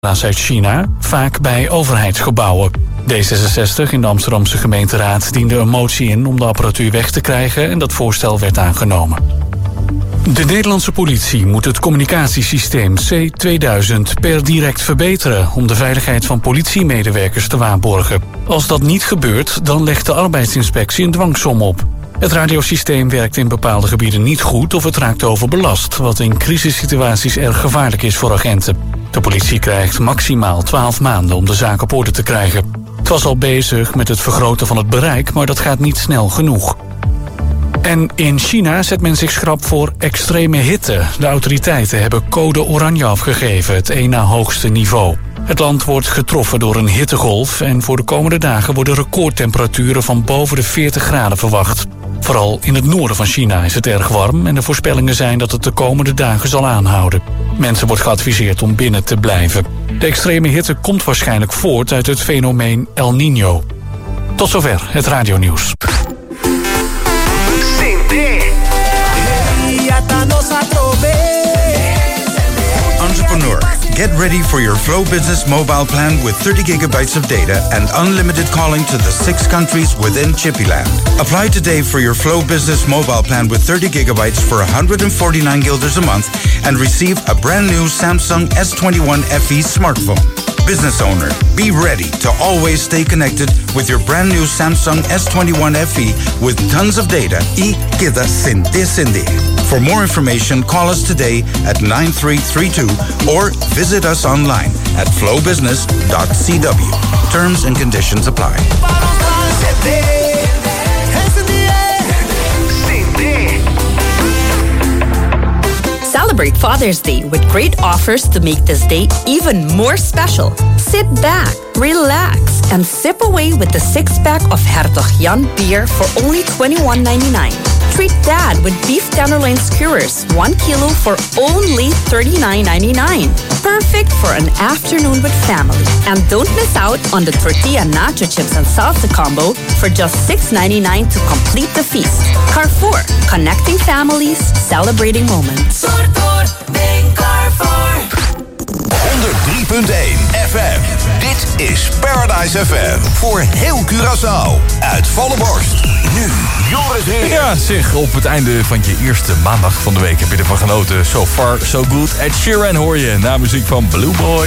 uit China, vaak bij overheidsgebouwen. D66 in de Amsterdamse gemeenteraad diende een motie in om de apparatuur weg te krijgen en dat voorstel werd aangenomen. De Nederlandse politie moet het communicatiesysteem C2000 per direct verbeteren om de veiligheid van politiemedewerkers te waarborgen. Als dat niet gebeurt, dan legt de arbeidsinspectie een dwangsom op. Het radiosysteem werkt in bepaalde gebieden niet goed of het raakt overbelast, wat in crisissituaties erg gevaarlijk is voor agenten. De politie krijgt maximaal 12 maanden om de zaak op orde te krijgen. Het was al bezig met het vergroten van het bereik, maar dat gaat niet snel genoeg. En in China zet men zich schrap voor extreme hitte. De autoriteiten hebben code oranje afgegeven, het één na hoogste niveau. Het land wordt getroffen door een hittegolf en voor de komende dagen worden recordtemperaturen van boven de 40 graden verwacht. Vooral in het noorden van China is het erg warm en de voorspellingen zijn dat het de komende dagen zal aanhouden. Mensen wordt geadviseerd om binnen te blijven. De extreme hitte komt waarschijnlijk voort uit het fenomeen El Niño. Tot zover het radionieuws. Entrepreneur, get ready for your Flow Business mobile plan with 30 gigabytes of data and unlimited calling to the 6 countries within Chippyland. Apply today for your Flow Business mobile plan with 30 gigabytes for 149 guilders a month and receive a brand new Samsung S21 FE smartphone. Business owner, be ready to always stay connected with your brand new Samsung S21 FE with tons of data. Y queda Cindy. For more information, call us today at 9332 or visit us online at flowbusiness.cw. Terms and conditions apply. Celebrate Father's Day with great offers to make this day even more special. Sit back, relax, and sip away with the 6-pack of Hertog Jan beer for only $21.99. Treat Dad with beef tenderloin skewers, 1 kilo for only $39.99. Perfect for an afternoon with family. And don't miss out on the tortilla nacho chips and salsa combo for just $6.99 to complete the feast. Carrefour, connecting families, celebrating moments. Ben Carrefour. 103.1 FM. Dit is Paradise FM. Voor heel Curaçao. Uit volle borst. Nu Joris Heer. Ja, zeg, op het einde van je eerste maandag van de week heb je ervan genoten. So far, so good. Ed Sheeran hoor je na muziek van Blue Boy.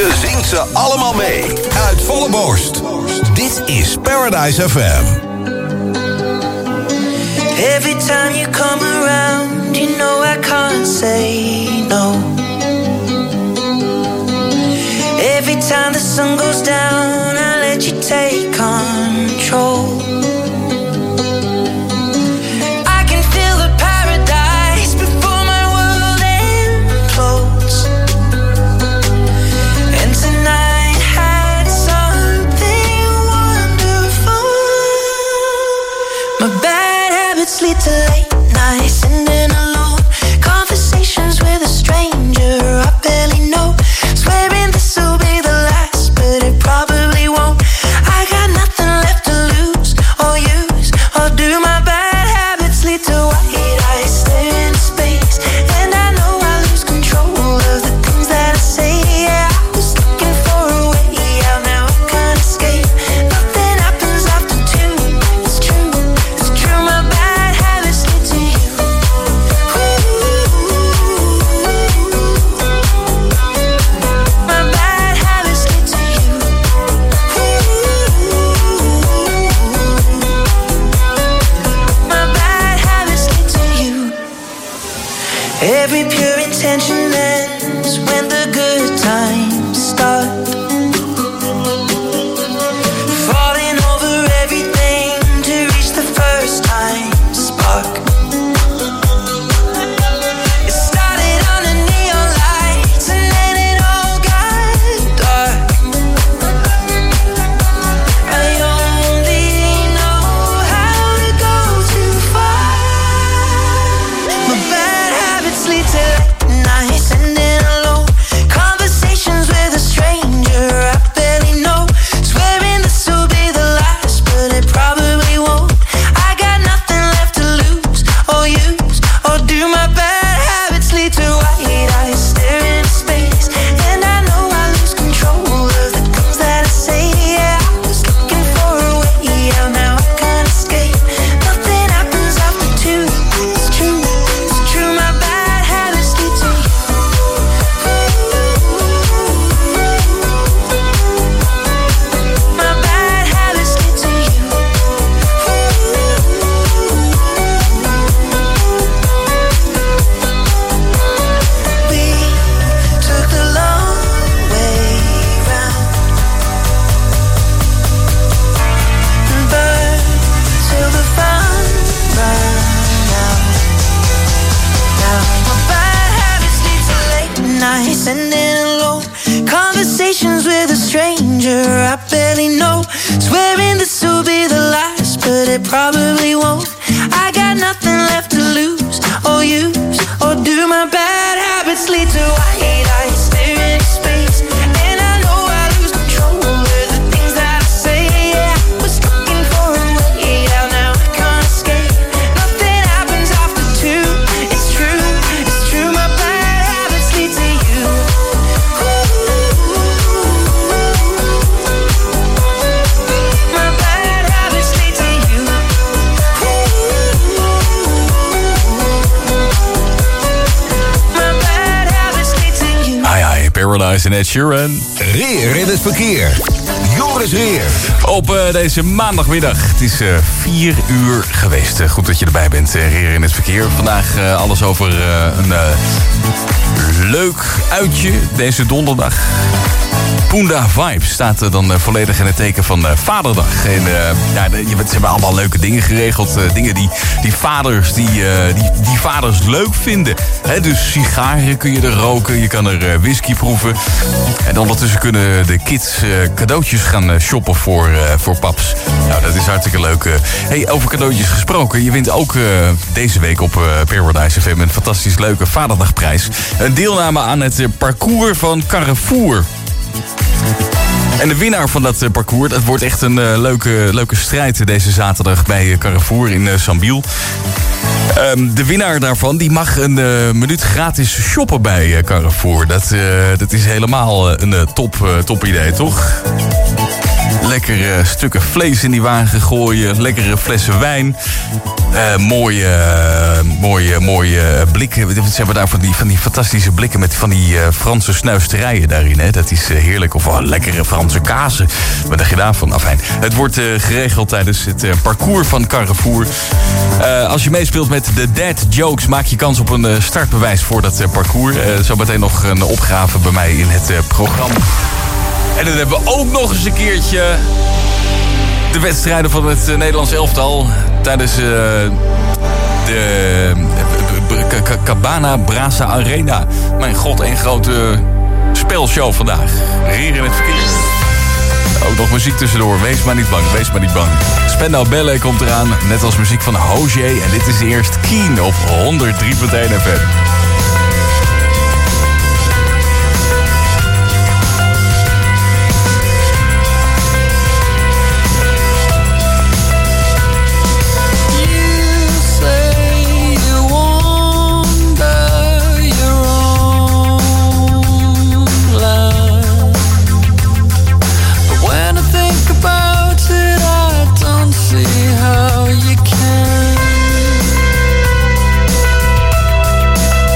Ze zingt ze allemaal mee. Uit volle borst. Dit is Paradise FM. Every time you come around, you know I can't say no. Every time the sun goes down, I let you take control. I can feel the paradise before my world implodes. And tonight had something wonderful. My bad habits lead to late nights and in alone conversations with a stranger I barely know. Swearing this will be the last, but it probably won't. I got nothing left to lose or use or do. My bad habits lead to white eyes stare into space, and I know I lose control of the things that I say. Yeah, I was looking for a way out, now I can't escape. Nothing happens after two. It's true, it's true. My bad habits lead to you. My bad habits lead to you. My bad habits lead to you. Every pure intention ends when the good times start. Falling over everything to reach the first time spark. It started on the neon lights and then it all got dark. I only know how to go too far. My bad habits lead to late nights and in alone conversations with a stranger I barely know. Swearing this will be the last, but it probably won't. I got nothing left to lose or use or do. My bad habits lead to white eyes stare into space, and I know I lose control of the things that I say. Yeah, I was looking for a way out, now I can't escape. Nothing happens after two. It's true, it's true. My bad habits lead to you. My bad habits lead to you. We took the long way round and burned till the fun ran out. Now my bad habits lead to late nights and in alone conversations with a stranger I barely know. Swearing this will be the last, but it probably won't. I got nothing left to lose or use or do. My bad habits lead to white eyes stare into space, and I know I lose control of the things that I say. Yeah, I was looking for a way out, now I can't escape. Nothing happens after two. It's true, it's true. My bad habits lead to you. My bad habits lead to you. My bad habits lead to you. Ai ai, Paradise en Ed Sheeran. Reer in het verkeer. Joris Reer. Op deze maandagmiddag. Het is 4 uur geweest. Goed dat je erbij bent, Reer in het verkeer. Vandaag alles over een leuk uitje deze donderdag. Poenda Vibes staat dan volledig in het teken van Vaderdag. En ze hebben allemaal leuke dingen geregeld. Dingen die vaders die vaders leuk vinden. Dus sigaren kun je er roken. Je kan er whisky proeven. En ondertussen kunnen de kids cadeautjes gaan shoppen voor paps. Nou, dat is hartstikke leuk. Hey, over cadeautjes gesproken. Je wint ook deze week op Paradise FM een fantastisch leuke Vaderdagprijs. Een deelname aan het parcours van Carrefour. En de winnaar van dat parcours, dat wordt echt een leuke strijd deze zaterdag bij Carrefour in Sambiel. De winnaar daarvan die mag een minuut gratis shoppen bij Carrefour. Dat is helemaal een top idee, toch? Lekkere stukken vlees in die wagen gooien. Lekkere flessen wijn. Mooie blikken. Ze hebben daar van die fantastische blikken met van die Franse snuisterijen daarin. Hè. Dat is heerlijk. Of lekkere Franse kazen. Wat dacht je daarvan? Afijn. Het wordt geregeld tijdens het parcours van Carrefour. Als je meespeelt met de Dad Jokes, maak je kans op een startbewijs voor dat parcours. Zometeen nog een opgave bij mij in het programma. En dan hebben we ook nog eens een keertje de wedstrijden van het Nederlands elftal tijdens de Cabana Brasa Arena. Mijn god, een grote spelshow vandaag. Hier in het verkeer. Ook nog muziek tussendoor. Wees maar niet bang, wees maar niet bang. Spendau Ballet komt eraan, net als muziek van Hozier. En dit is eerst Keen op 103.1 FM. How you can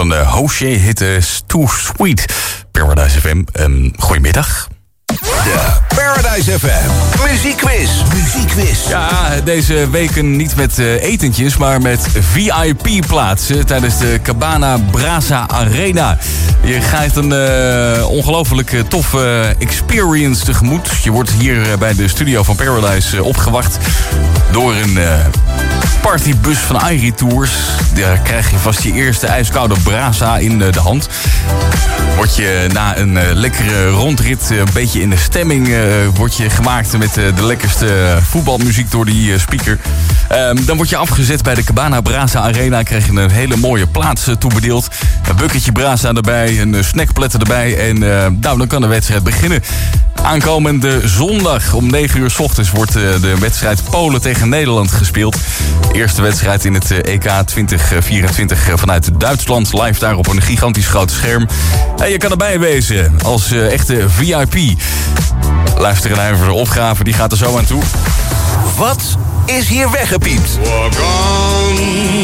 van Hoche heette Too Sweet. Paradise FM, goedemiddag. De Paradise FM muziekquiz. Ja, deze weken niet met etentjes, maar met VIP-plaatsen tijdens de Cabana Brasa Arena. Je krijgt een ongelooflijk toffe experience tegemoet. Je wordt hier bij de studio van Paradise opgewacht door een partybus van Airi Tours. Daar krijg je vast je eerste ijskoude brasa in de hand. Word je na een lekkere rondrit een beetje in de stemming word je gemaakt met de lekkerste voetbalmuziek door die speaker. Dan word je afgezet bij de Cabana Brasa Arena. Krijg je een hele mooie plaats toebedeeld. Een bucketje brasa erbij, een snackpletter erbij. En dan kan de wedstrijd beginnen. Aankomende zondag om 9 uur 's ochtends wordt de wedstrijd Polen tegen Nederland gespeeld. De eerste wedstrijd in het EK 2024 vanuit Duitsland. Live daar op een gigantisch groot scherm. En je kan erbij wezen als echte VIP. Luister naar even de opgave, die gaat er zo aan toe. Wat is hier weggepiept? Walk on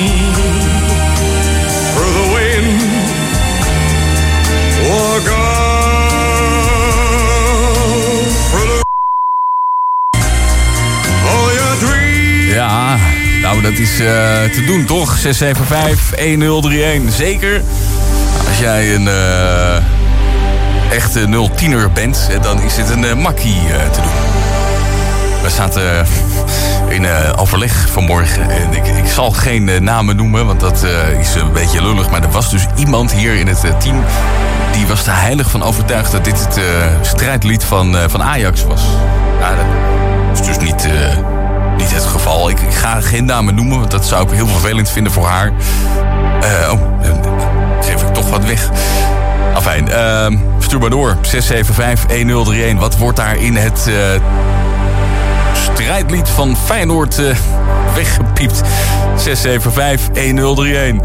through the wind. Walk on through the all your dreams. Ja, nou dat is te doen toch? 675-1031. Zeker als jij een echte 010er bent, dan is dit een makkie te doen. We zaten in overleg vanmorgen. En ik zal geen namen noemen, want dat is een beetje lullig. Maar er was dus iemand hier in het team die was er heilig van overtuigd dat dit het strijdlied van Ajax was. Nou, dat is dus niet het geval. Ik ga geen namen noemen, want dat zou ik heel vervelend vinden voor haar. Dan geef ik toch wat weg. Afijn, stuur maar door. 675-1031. Wat wordt daar in het strijdlied van Feyenoord weggepiept? 675-1031.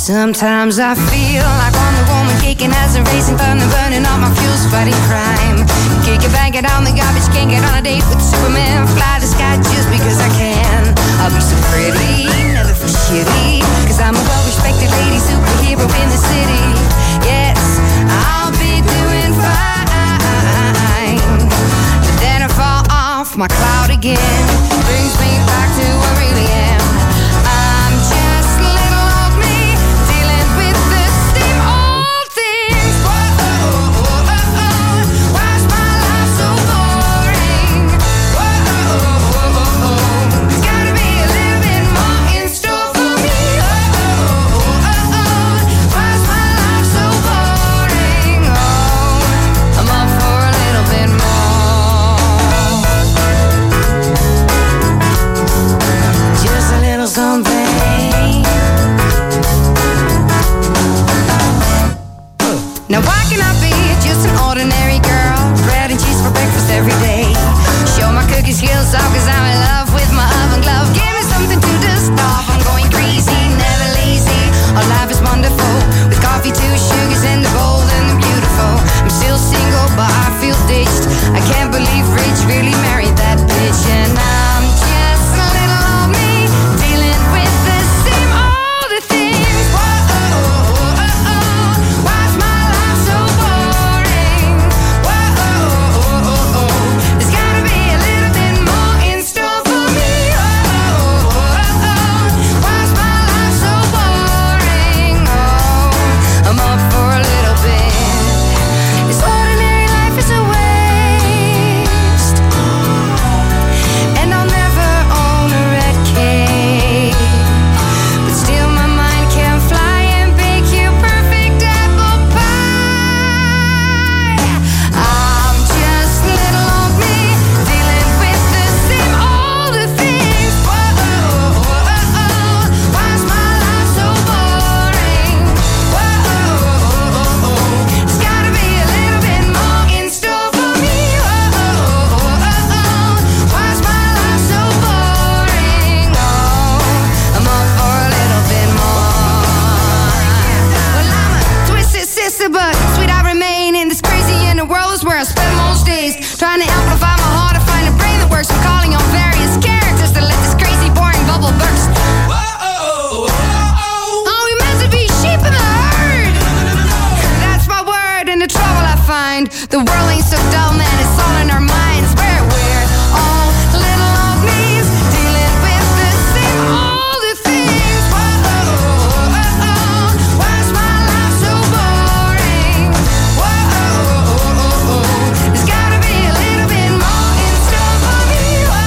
Sometimes I feel like Wonder Woman kicking as a racing thunder, burning all my fuels, fighting crime. Kick it, bang it on the garbage, can't get on a date with Superman. Fly the sky just because I can. I'll be so pretty, never feel shitty, cause I'm a well-respected lady superhero in the city. Yes, I'll be doing fine. But then I fall off my cloud again. Brings me back to who I really am. I'm just little old me, dealing with the same old things. Whoa, why's my life so boring? Whoa, there's gotta be a little bit more in store for me. Why's my life so boring? Oh, I'm up for a little bit more. Just a little something. Now why can I be just an ordinary girl? Bread and cheese for breakfast every day. Show my cookie skills off cause I'm in love with my oven glove. Give me something to dust off. I'm going crazy, never lazy. Our life is wonderful with coffee, 2 sugars and the bold and the beautiful. I'm still single but I feel ditched. I can't believe Rich really married that bitch. And I'm just a little old me, dealing with the same old things. Whoa, why's my life so boring? Whoa, there's gotta be a little bit more in store for me. Why's my life so boring? Oh, I'm up for a little bit. This ordinary life is a waste, and I'll never own a red cape. But still my mind can fly and bake you perfect apple pie. I'm just little old me, dealing with the same old things. Whoa, why's my life so boring? Whoa, there's gotta be a little bit more in store for me. Why's my life so boring? Oh, I'm up for a little bit more. Well, I'm a twisted sister, but sweet I remain in this crazy inner world is where I spend most days. Trying to amplify my heart to find a brain that works. I'm calling on various characters to let this crazy, boring bubble burst. Are we meant to be sheep in the herd? That's my word, and the trouble I find. The world ain't so dull, man, it's all in our minds. Where we're all little old me's, dealing with the same old things. Whoa, why's my life so boring? Whoa, there's gotta be a little bit more in store for me.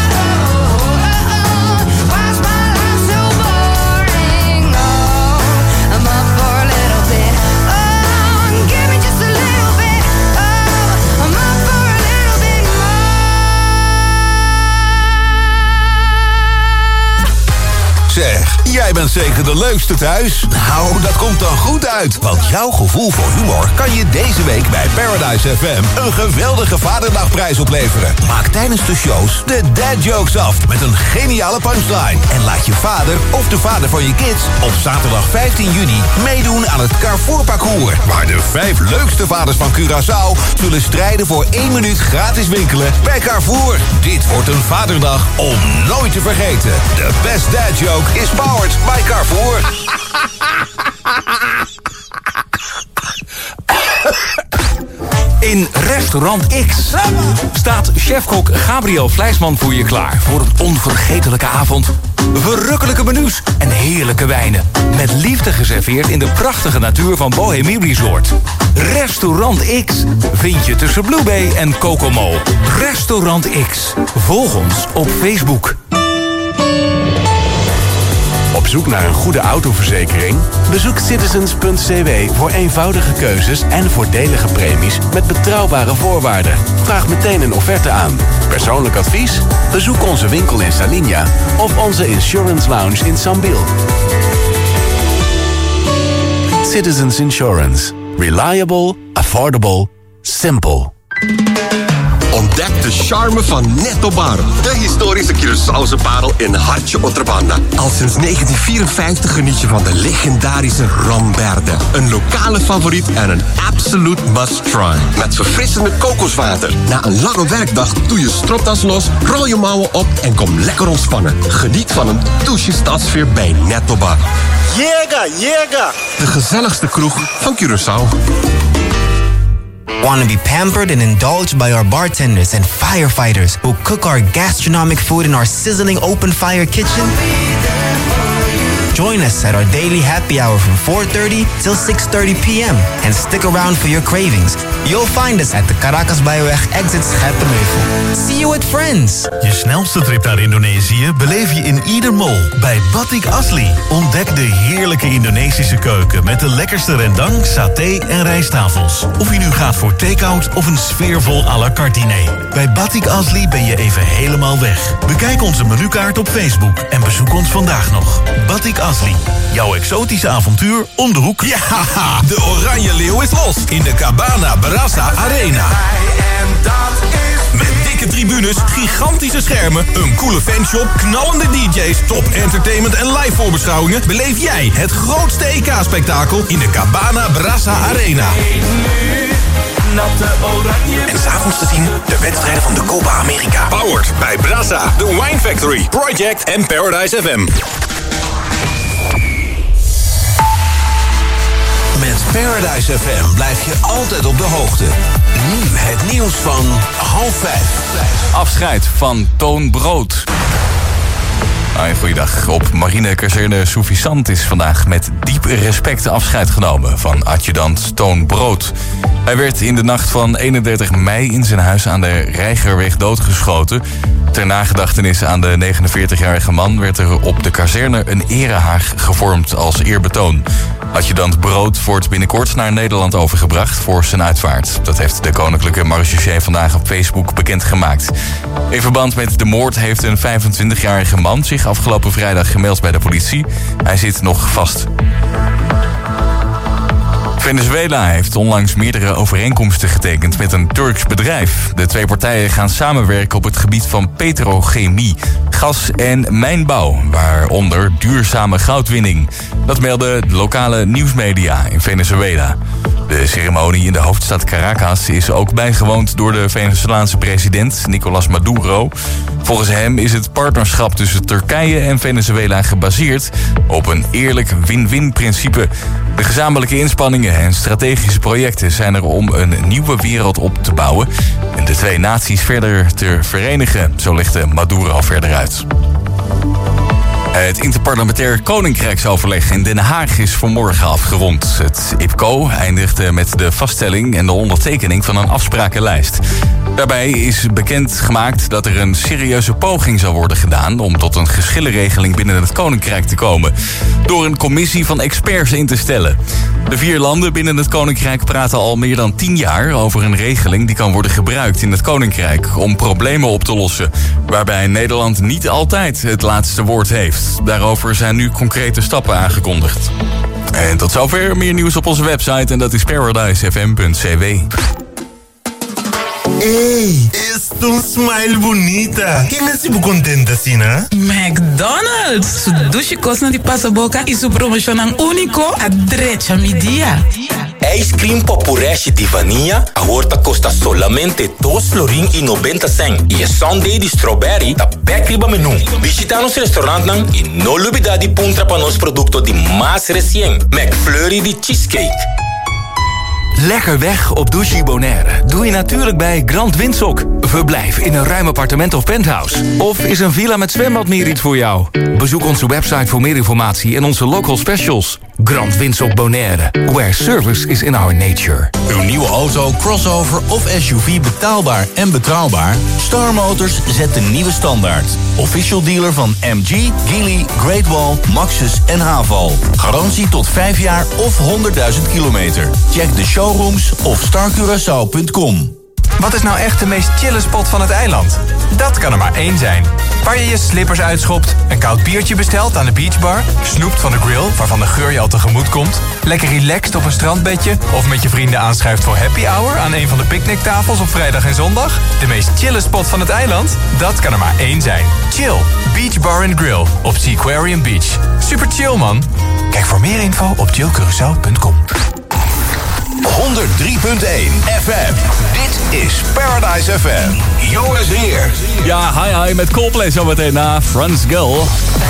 Why's my life so boring? Oh, I'm up for a little bit. Oh, give me just a little bit. Oh, I'm up for a little bit more. Zeg, jij bent zeker de leukste thuis? Nou, dat komt dan goed uit. Want jouw gevoel voor humor kan je deze week bij Paradise FM een geweldige Vaderdagprijs opleveren. Maak tijdens de shows de dad jokes af met een geniale punchline. En laat je vader of de vader van je kids op zaterdag 15 juni meedoen aan het Carrefour Parcours. Waar de 5 leukste vaders van Curaçao zullen strijden voor 1 minuut gratis winkelen bij Carrefour. Dit wordt een vaderdag om nooit te vergeten. De best dad joke is powered by Carrefour. In Restaurant X staat chefkok Gabriel Vleisman voor je klaar voor een onvergetelijke avond. Verrukkelijke menus en heerlijke wijnen. Met liefde geserveerd in de prachtige natuur van Bohemie Resort. Restaurant X vind je tussen Blue Bay en Kokomo. Restaurant X. Volg ons op Facebook. Op zoek naar een goede autoverzekering? Bezoek citizens.cw voor eenvoudige keuzes en voordelige premies met betrouwbare voorwaarden. Vraag meteen een offerte aan. Persoonlijk advies? Bezoek onze winkel in Salinja of onze Insurance Lounge in Sambil. Citizens Insurance. Reliable, affordable, simple. Ontdek de charme van Netto Bar. De historische Curaçaose parel in Hartje Otrabanda. Al sinds 1954 geniet je van de legendarische Ramberde. Een lokale favoriet en een absolute must-try. Met verfrissende kokoswater. Na een lange werkdag doe je stropdas los, rol je mouwen op en kom lekker ontspannen. Geniet van een douche stadsfeer bij Netto Bar. Llega! De gezelligste kroeg van Curaçao. Want to be pampered and indulged by our bartenders and firefighters who cook our gastronomic food in our sizzling open fire kitchen? Join us at our daily happy hour from 4:30 till 6:30 p.m. and stick around for your cravings. You'll find us at the Caracas Byweg exit Scherpenheuvel. See you with friends. Je snelste trip naar Indonesië beleef je in ieder mall bij Batik Asli. Ontdek de heerlijke Indonesische keuken met de lekkerste rendang, saté en rijsttafels. Of je nu gaat voor take-out of een sfeervol à la carte diner. Bij Batik Asli ben je even helemaal weg. Bekijk onze menukaart op Facebook en bezoek ons vandaag nog. Batik Asli, jouw exotische avontuur om de hoek. Ja, de Oranje Leeuw is los in de Cabana Brasa Arena. Met dikke tribunes, gigantische schermen, een coole fanshop, knallende DJ's, top entertainment en live voorbeschouwingen beleef jij het grootste EK-spektakel in de Cabana Brasa Arena. En 's avonds te zien de wedstrijden van de Copa America. Powered bij Brasa, The Wine Factory, Project en Paradise FM. Met Paradise FM blijf je altijd op de hoogte. Nu het nieuws van 4:30. Afscheid van Toon Brood. Goeiedag. Op marinekazerne Soufisant is vandaag met diep respect afscheid genomen van adjudant Toon Brood. Hij werd in de nacht van 31 mei in zijn huis aan de Reigerweg doodgeschoten. Ter nagedachtenis aan de 49-jarige man werd er op de kazerne een erehaag gevormd als eerbetoon. Adjudant Brood wordt binnenkort naar Nederland overgebracht voor zijn uitvaart. Dat heeft de koninklijke marechaussee vandaag op Facebook bekendgemaakt. In verband met de moord heeft een 25-jarige man zich afgelopen vrijdag gemeld bij de politie. Hij zit nog vast. Venezuela heeft onlangs meerdere overeenkomsten getekend met een Turks bedrijf. De twee partijen gaan samenwerken op het gebied van petrochemie, gas en mijnbouw, waaronder duurzame goudwinning. Dat melden lokale nieuwsmedia in Venezuela. De ceremonie in de hoofdstad Caracas is ook bijgewoond door de Venezolaanse president Nicolás Maduro. Volgens hem is het partnerschap tussen Turkije en Venezuela gebaseerd op een eerlijk win-win principe. De gezamenlijke inspanningen en strategische projecten zijn er om een nieuwe wereld op te bouwen en de twee naties verder te verenigen, zo legde Maduro verder uit. Het interparlementair koninkrijksoverleg in Den Haag is vanmorgen afgerond. Het IPCO eindigde met de vaststelling en de ondertekening van een afsprakenlijst. Daarbij is bekendgemaakt dat er een serieuze poging zal worden gedaan om tot een geschillenregeling binnen het koninkrijk te komen, door een commissie van experts in te stellen. De 4 landen binnen het koninkrijk praten al meer dan 10 jaar over een regeling die kan worden gebruikt in het koninkrijk om problemen op te lossen, waarbij Nederland niet altijd het laatste woord heeft. Daarover zijn nu concrete stappen aangekondigd. En tot zover, meer nieuws op onze website en dat is paradisefm.cw. Hey, es tu smile bonita. ¿Quién es tu contenta, Sina? McDonald's. Su douche costa di passaboca e su promocionan único a derecha mi dia. Ice cream popureste de vanilla, a horta costa solamente $2,90. E a sundae de strawberry, da backriba menu. Visita nos restaurant nang e no lubida di puntra pa nos producto di más recién. McFlurry de cheesecake. Lekker weg op Douche Bonaire doe je natuurlijk bij Grand Windhoek. Verblijf in een ruim appartement of penthouse. Of is een villa met zwembad meer iets voor jou? Bezoek onze website voor meer informatie en onze local specials. Grand Windhoek Bonaire, where service is in our nature. Uw nieuwe auto, crossover of SUV betaalbaar en betrouwbaar? Star Motors zet de nieuwe standaard. Official dealer van MG, Geely, Great Wall, Maxus en Haval. Garantie tot 5 jaar of 100.000 kilometer. Check de showrooms of starcuraçao.com. Wat is nou echt de meest chille spot van het eiland? Dat kan er maar één zijn. Waar je je slippers uitschopt, een koud biertje bestelt aan de beachbar, snoept van de grill waarvan de geur je al tegemoet komt, lekker relaxed op een strandbedje of met je vrienden aanschuift voor happy hour aan een van de picknicktafels op vrijdag en zondag. De meest chille spot van het eiland? Dat kan er maar één zijn. Chill, Beach Bar & Grill op Seaquarium Beach. Super chill, man. Kijk voor meer info op chillcuraçao.com. 103.1 FM. Dit is Paradise FM. Joris Heer. Ja, hi met Coldplay zometeen na Franz Girl.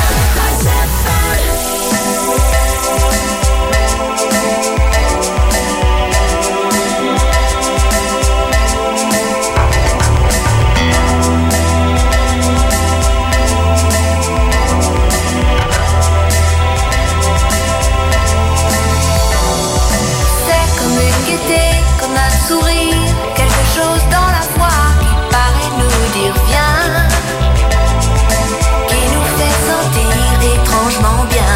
Quelque chose dans la voix qui paraît nous dire viens, qui nous fait sentir étrangement bien.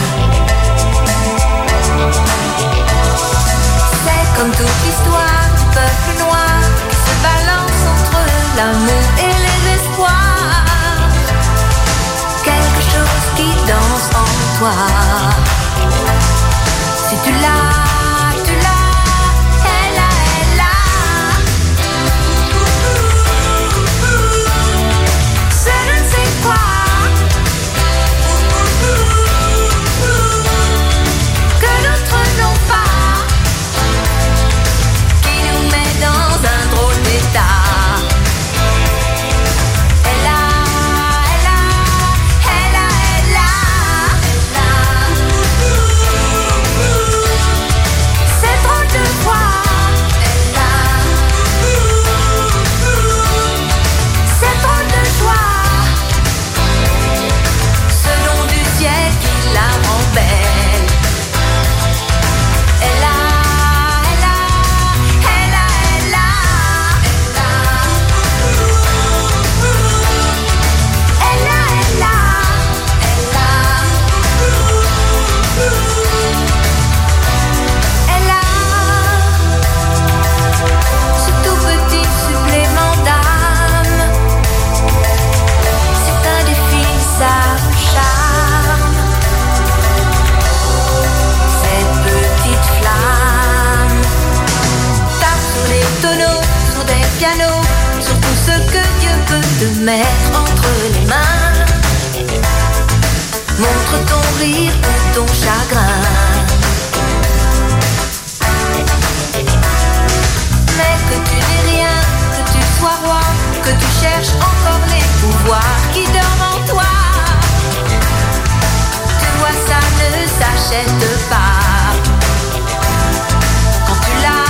C'est comme toute l'histoire du peuple noir qui se balance entre l'amour et les espoirs. Quelque chose qui danse en toi. Si tu l'as, mettre entre les mains. Montre ton rire ou ton chagrin. Mais que tu n'aies rien, que tu sois roi, que tu cherches encore les pouvoirs qui dorment en toi. Tu vois, ça ne s'achète pas. Quand tu l'as,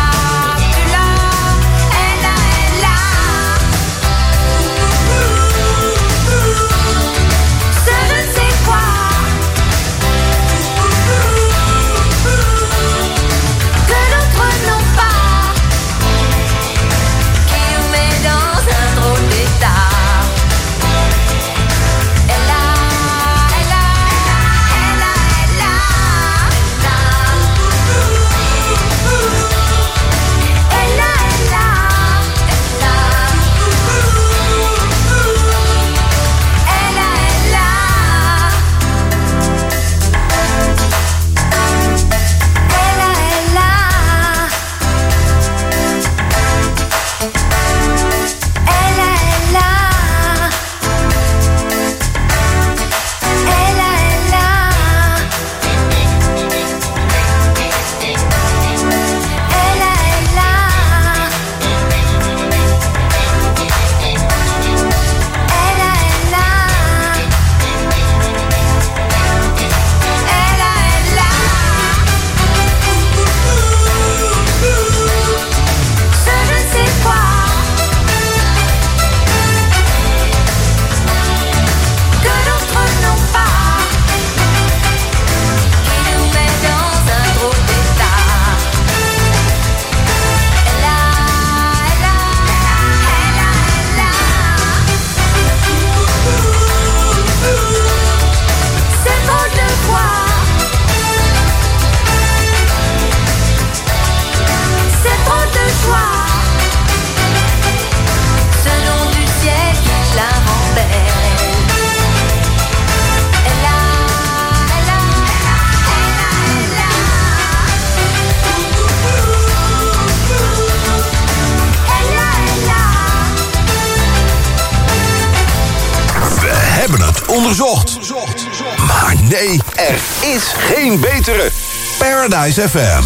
onderzocht. Maar nee, er is geen betere. Paradise FM.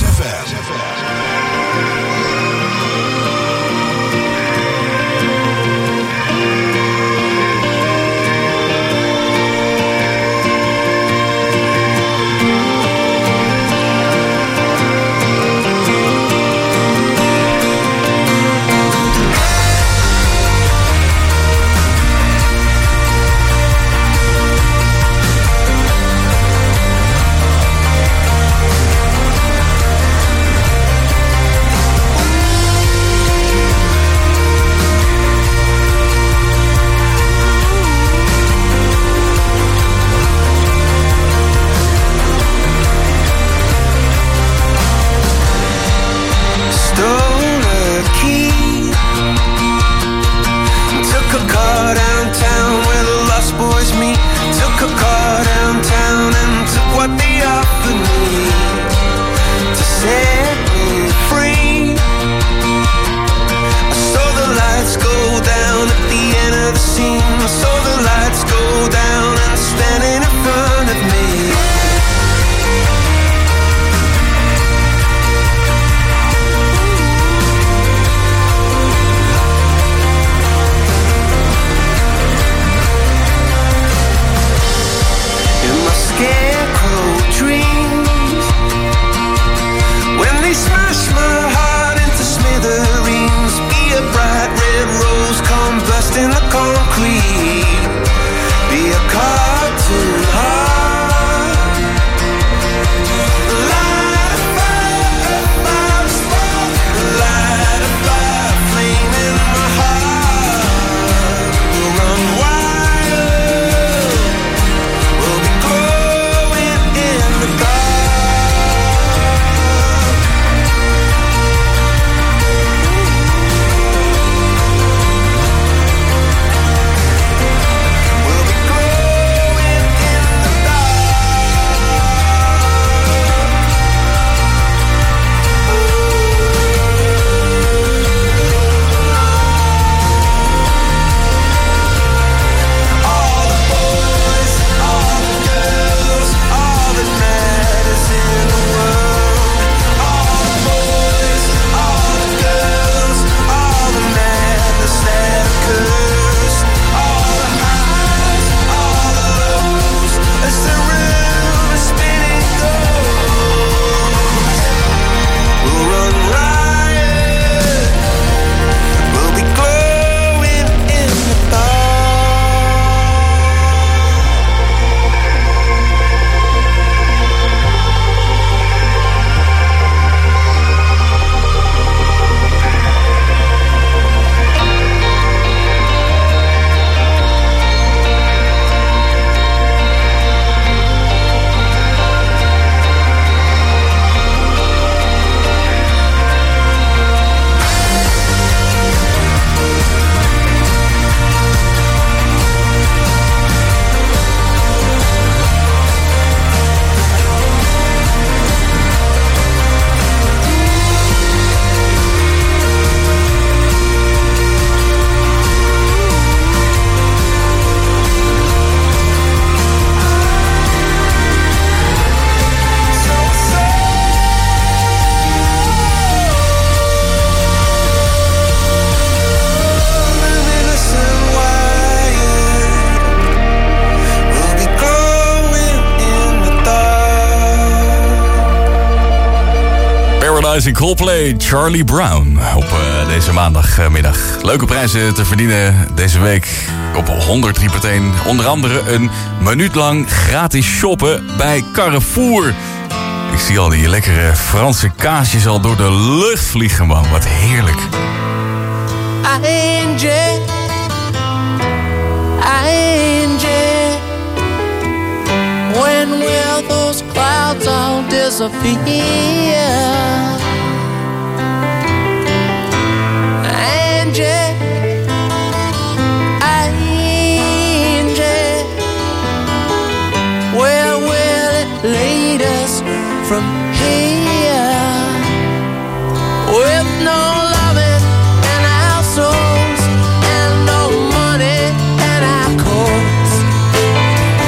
In Coldplay, Charlie Brown op deze maandagmiddag. Leuke prijzen te verdienen deze week op 103.1. Onder andere een minuut lang gratis shoppen bij Carrefour. Ik zie al die lekkere Franse kaasjes al door de lucht vliegen, man. Wat heerlijk. When will those clouds all disappear? Angie, where will it lead us from here? With no loving in our souls and no money in our coats.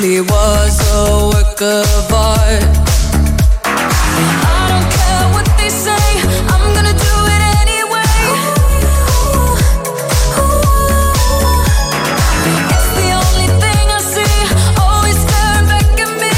truly was a work of art. I don't care what they say, I'm gonna do it anyway. It's the only thing I see, always staring back at me.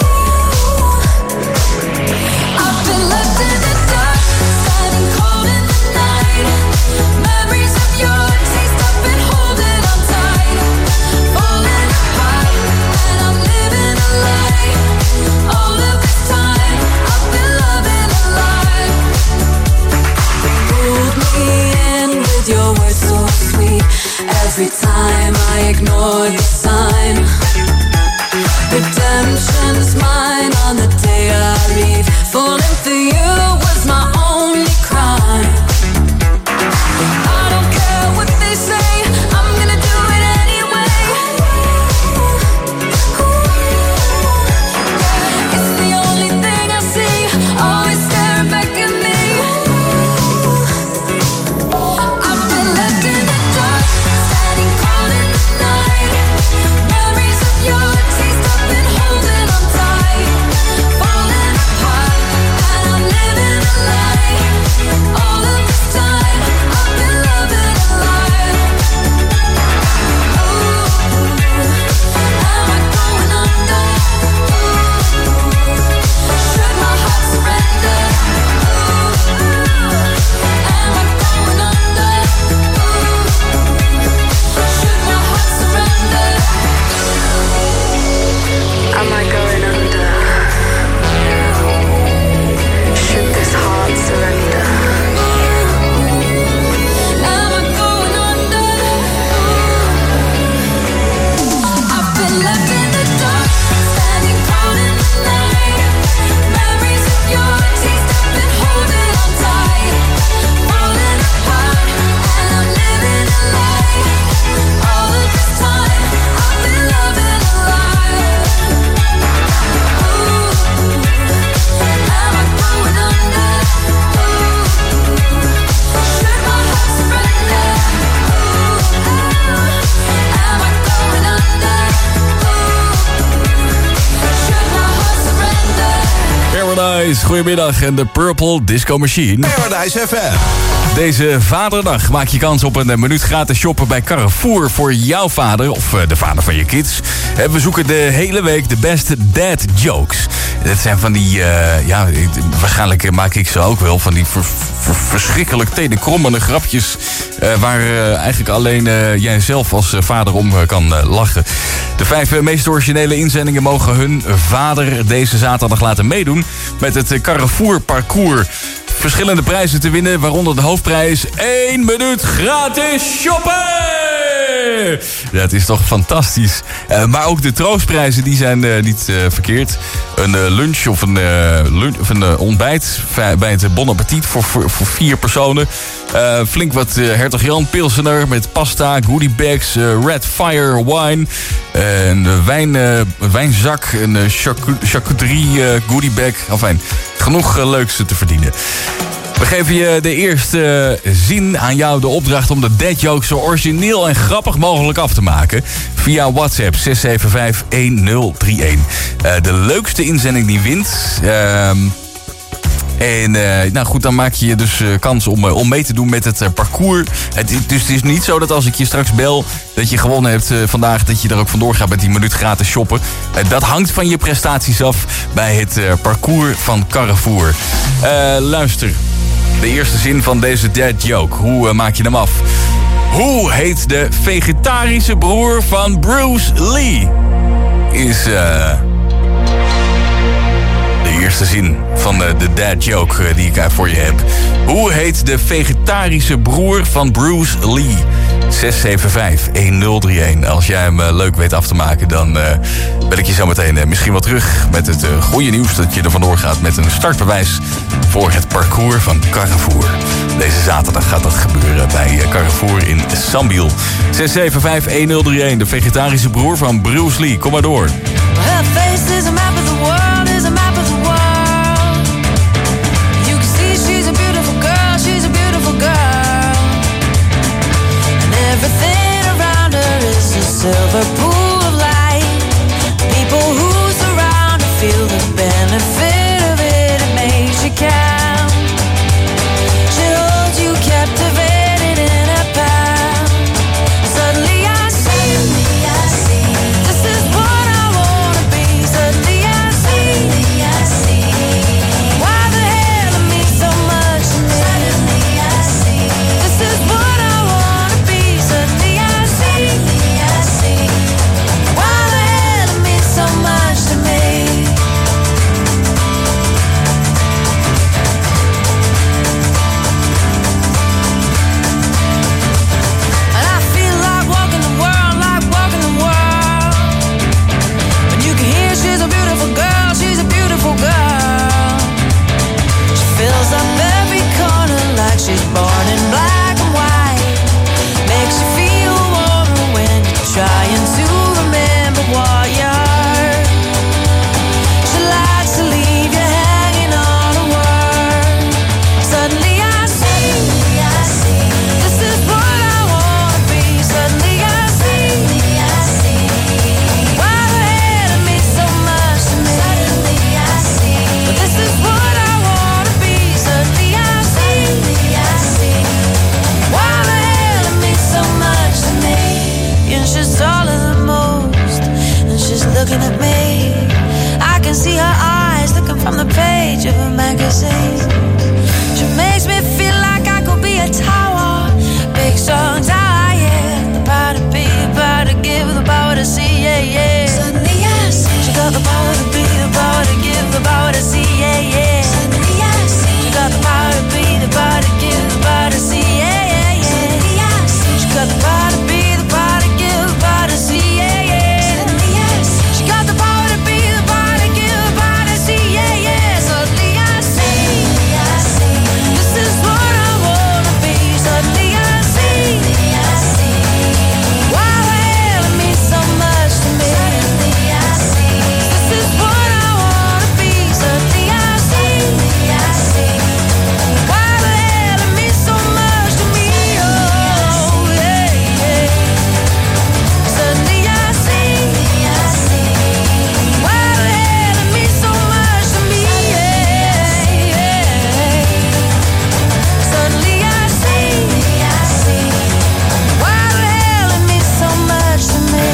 I've been left in the dark, standing cold in the night. Memories of your taste, I've been holding on tight. Falling apart, and I'm living a lie. All of this time, I've been loving a lie. Pulled me in with your words so sweet. Every time I ignore the sign. Redemption's mine on the day I leave. Falling for you was my only crime. I don't care what they say, I'm gonna do it anyway. It's the only thing I see, always staring back at me. I've been left in the dark, standing cold in the night. Memories of your taste, I've been holding on tight. Falling apart, and I'm living a lie. All of this time, I've been loving a lie. Am I going under? Should my heart surrender? Am I going under? Should my heart surrender? Am I going under? Should this heart surrender? Am I going under? I've been left in the dark, standing cold in the night. Memories of your taste, I've been holding on tight. Falling apart, and I'm living a lie. All of this time, I've been loving a lie. Am I going under? Should my heart surrender? Am I going under? Should my heart surrender? Paradise, goedemiddag en de Purple Disco Machine. Paradise FM. Deze vaderdag maak je kans op een minuut gratis shoppen bij Carrefour voor jouw vader of de vader van je kids. En we zoeken de hele week de beste dad jokes. Dat zijn van die, waarschijnlijk maak ik ze ook wel, van die verschrikkelijk tenenkrommende grapjes. Waar eigenlijk alleen jij zelf als vader om kan lachen. De 5 meest originele inzendingen mogen hun vader deze zaterdag laten meedoen met het Carrefour Parcours. Verschillende prijzen te winnen, waaronder de hoofdprijs 1 minuut gratis shoppen! Dat is toch fantastisch. Maar ook de troostprijzen die zijn niet verkeerd. Een lunch of een ontbijt bij het Bon Appetit voor 4 personen. Flink wat Hertog Jan Pilsener met pasta, goodiebags, Red Fire wine. Een wijnzak, een charcuterie goodiebag. Enfin, genoeg leuks te verdienen. We geven je de eerste zin aan jou de opdracht om de dad joke zo origineel en grappig mogelijk af te maken. Via WhatsApp 675-1031. De leukste inzending die wint. Nou goed, dan maak je je dus kans om mee te doen met het parcours. Dus het is niet zo dat als ik je straks bel dat je gewonnen hebt vandaag, dat je er ook vandoor gaat met die minuut gratis shoppen. Dat hangt van je prestaties af bij het parcours van Carrefour. Luister, de eerste zin van deze dad joke. Hoe maak je hem af? Hoe heet de vegetarische broer van Bruce Lee? Is de eerste zin van de dad joke die ik voor je heb. Hoe heet de vegetarische broer van Bruce Lee? 675-1031. Als jij hem leuk weet af te maken, dan ben ik je zo meteen misschien wel terug met het goede nieuws dat je er vandoor gaat met een startbewijs voor het parcours van Carrefour. Deze zaterdag gaat dat gebeuren bij Carrefour in Sambiel. 675-1031, de vegetarische broer van Bruce Lee. Kom maar door. Her face is a map of the world, is a map of the world. You can see she's a beautiful girl, she's a beautiful girl. And everything around her is a silver pool of light. page of a magazine. She makes me feel like I could be a tower. Big songs I hear, the power to be, the power to give, the power to see, yeah, yeah. Suddenly I see she got the power to be, the power to give, the power to see, yeah, yeah. Suddenly I see she got the power to be, the power to give, the power to see, yeah, yeah, yeah. Suddenly I see she got the power to be, the power to give, the power to see, yeah, yeah. Suddenly I see she got the power to be, the power to give, the power to see, yeah, yeah. Suddenly I see this is what I wanna be. Suddenly I see why the hell it means so much to me. Suddenly I see this is what I wanna be. Suddenly I see why the hell it means so much to me. Oh yeah, yeah. Suddenly I see why the hell it means so much to me. Yeah, yeah. Suddenly I see why the hell it means so much to me.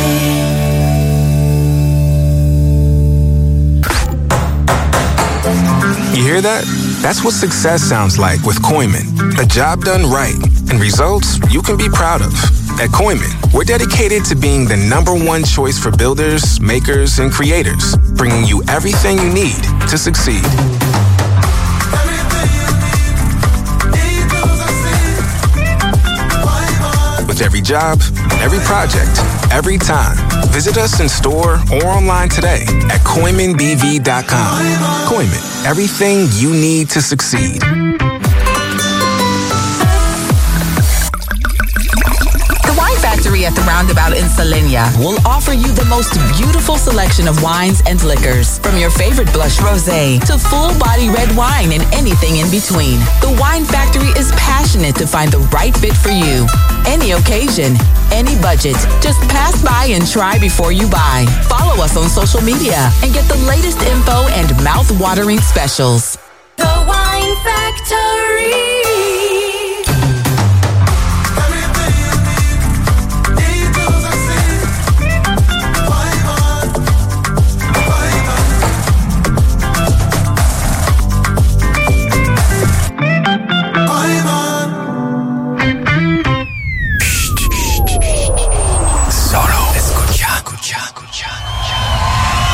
You hear that? That's what success sounds like with Koiman. A job done right and results you can be proud of. At Koiman, we're dedicated to being the #1 choice for builders, makers, and creators, bringing you everything you need to succeed. With every job, every project, every time. Visit us in store or online today at KoimanBV.com. Koiman, everything you need to succeed. The Wine Factory at the Roundabout in Salenia will offer you the most beautiful selection of wines and liquors, from your favorite blush rosé to full-body red wine and anything in between. The Wine Factory is passionate to find the right fit for you. Any occasion, any budget. Just pass by and try before you buy. Follow us on social media and get the latest info and mouth-watering specials. The Wine Factory.